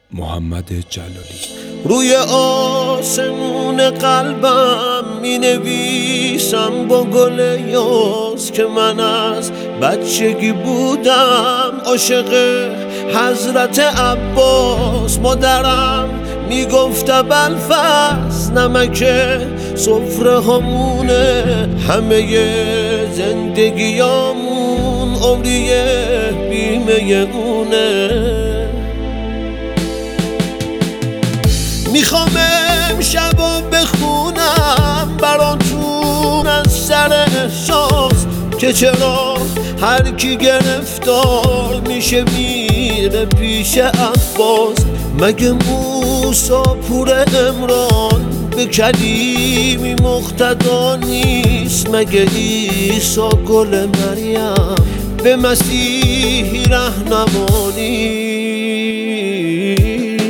محمد جلالی. روی آسمون قلبم می نویسم با گل یاس که من از بچگی بودم عاشق حضرت عباس. مادرم می گفت ابوالفضل نمک سفره همونه، همه زندگیامون عمریه بیمه اونه. میخوام امشبا بخونم براتون از سر احساس که چرا هر کی گرفتار میشه میره پیش عباس. مگه موسی پور عمران به کلیمی مقتدا نیست؟ مگه عیسی گل مریم به مسیحی رهنما نیست؟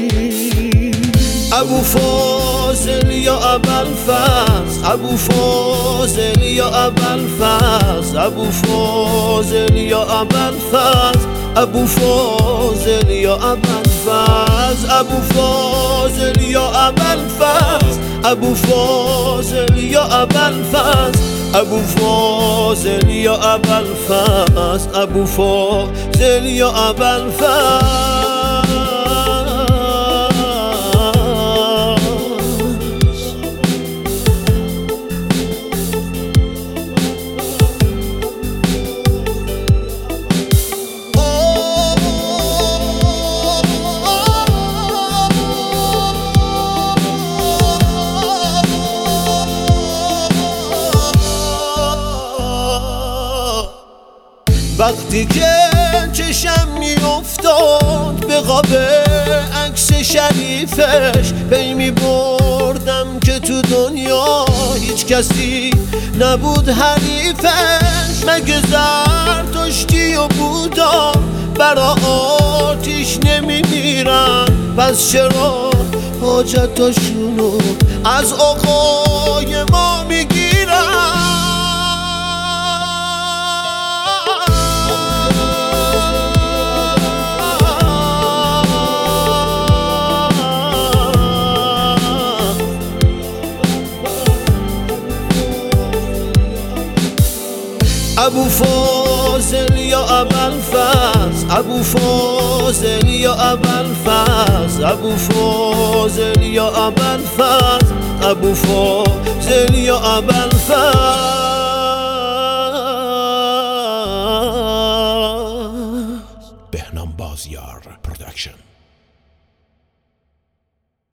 ابوالفضل یا ابوالفضل، ابوالفضل یا ابوالفضل، ابوالفضل یا ابوالفضل، ابوالفضل یا ابوالفضل، ابوالفضل یا ابوالفضل، ابوالفضل یا ابوالفضل، ابوالفضل یا ابوالفضل، ابوالفضل یا ابوالفضل. وقتی که چشم میافتاد به قاب عکس شریفش، پی میبردم که تو دنیا هیچ کسی نبود حریفش. مگه زرتشتی و بودا برا آتیش نمیمیرن؟ پس چرا حاجتاشونو از آقای ما میگیرن؟ ابوالفضل یا ابوالفضل، ابوالفضل یا ابوالفضل، ابوالفضل یا ابوالفضل، ابوالفضل یا ابوالفضل. بهنام بازیار پروداکشن.